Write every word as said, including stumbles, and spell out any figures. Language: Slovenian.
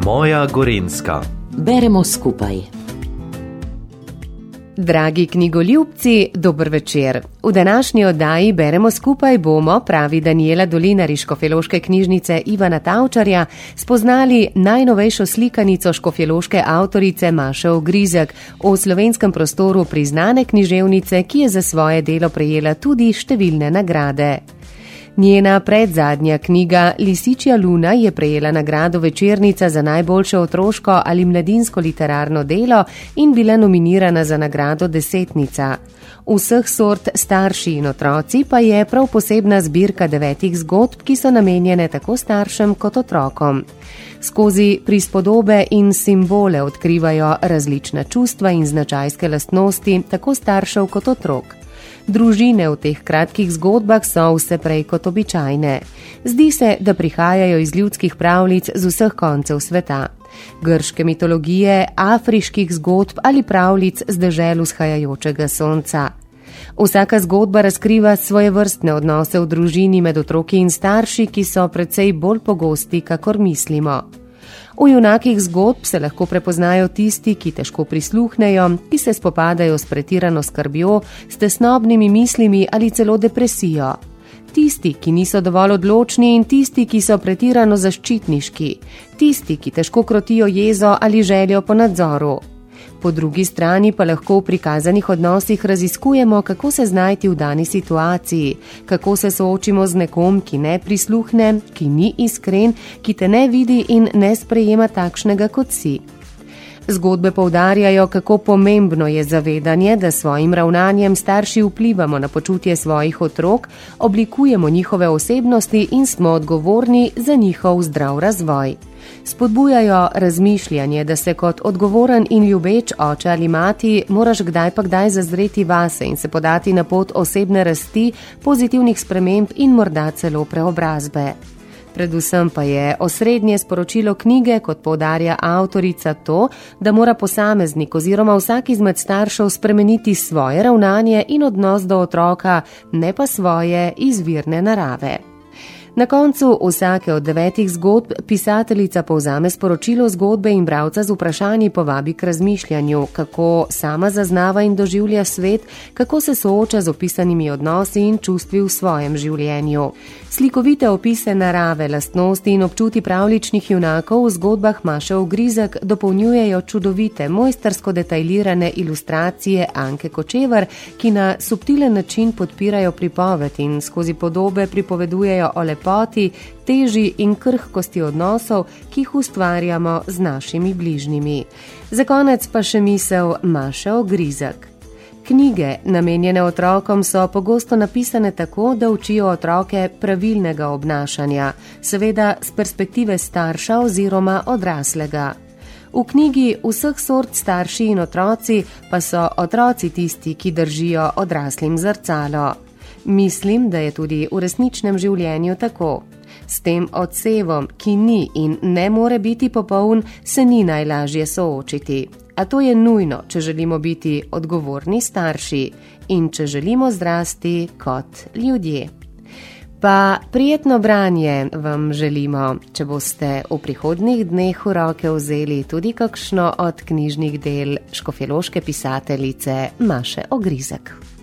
Moja Gorenjska. Beremo skupaj. Dragi knjigoljubci, dober večer. V današnji oddaji Beremo skupaj bomo, pravi Danijela Dolinar iz Škofjeloške knjižnice Ivana Tavčarja, spoznali najnovejšo slikanico škofjeloške avtorice Maše Ogrizek o slovenskem prostoru priznane književnice, ki je za svoje delo prejela tudi številne nagrade. Njena predzadnja knjiga Lisičja luna je prejela nagrado Večernica za najboljše otroško ali mladinsko literarno delo in bila nominirana za nagrado Desetnica. Vseh sort starši in otroci pa je prav posebna zbirka devetih zgodb, ki so namenjene tako staršem kot otrokom. Skozi prispodobe in simbole odkrivajo različna čustva in značajske lastnosti tako staršev kot otrok. Družine v teh kratkih zgodbah so vse prej kot običajne. Zdi se, da prihajajo iz ljudskih pravljic z vseh koncev sveta. Grške mitologije, afriških zgodb ali pravljic z dežel vzhajajočega sonca. Vsaka zgodba razkriva svoje vrstne odnose v družini med otroki in starši, ki so precej bolj pogosti, kakor mislimo. V junakih zgodb se lahko prepoznajo tisti, ki težko prisluhnejo, ki se spopadajo s pretirano skrbjo, s tesnobnimi mislimi ali celo depresijo. Tisti, ki niso dovolj odločni in tisti, ki so pretirano zaščitniški. Tisti, ki težko krotijo jezo ali željo po nadzoru. Po drugi strani pa lahko v prikazanih odnosih raziskujemo, kako se znajti v dani situaciji, kako se soočimo z nekom, ki ne prisluhne, ki ni iskren, ki te ne vidi in ne sprejema takšnega, kot si. Zgodbe poudarjajo, kako pomembno je zavedanje, da s svojim ravnanjem starši vplivamo na počutje svojih otrok, oblikujemo njihove osebnosti in smo odgovorni za njihov zdrav razvoj. Spodbujajo razmišljanje, da se kot odgovoren in ljubeč oče ali mati moraš kdaj pa kdaj zazreti vase in se podati na pot osebne rasti, pozitivnih sprememb in morda celo preobrazbe. Predvsem pa je osrednje sporočilo knjige, kot poudarja avtorica, to, da mora posameznik oziroma vsak izmed staršev spremeniti svoje ravnanje in odnos do otroka, ne pa svoje izvirne narave. Na koncu vsake od devetih zgodb pisateljica povzame sporočilo zgodbe in bralca z vprašanji povabi k razmišljanju, kako sama zaznava in doživlja svet, kako se sooča z opisanimi odnosi in čustvi v svojem življenju. Slikovite opise narave, lastnosti in občuti pravljičnih junakov v zgodbah Maše Ogrizek dopolnjujejo čudovite, mojstersko detajlirane ilustracije Anke Kočevar, ki na subtilen način podpirajo pripoved in skozi podobe pripovedujejo o lepoti, teži in krhkosti odnosov, ki jih ustvarjamo z našimi bližnjimi. Za konec pa še misel Maše Ogrizek. Knjige, namenjene otrokom, so pogosto napisane tako, da učijo otroke pravilnega obnašanja, seveda z perspektive starša oziroma odraslega. V knjigi Vseh sort starši in otroci pa so otroci tisti, ki držijo odraslim zrcalo. Mislim, da je tudi v resničnem življenju tako. S tem odsevom, ki ni in ne more biti popoln, se ni najlažje soočiti. A to je nujno, če želimo biti odgovorni starši in če želimo zrasti kot ljudje. Pa prijetno branje vam želimo, če boste v prihodnjih dneh v roke vzeli tudi kakšno od knjižnih del škofjeloške pisateljice Maše Ogrizek.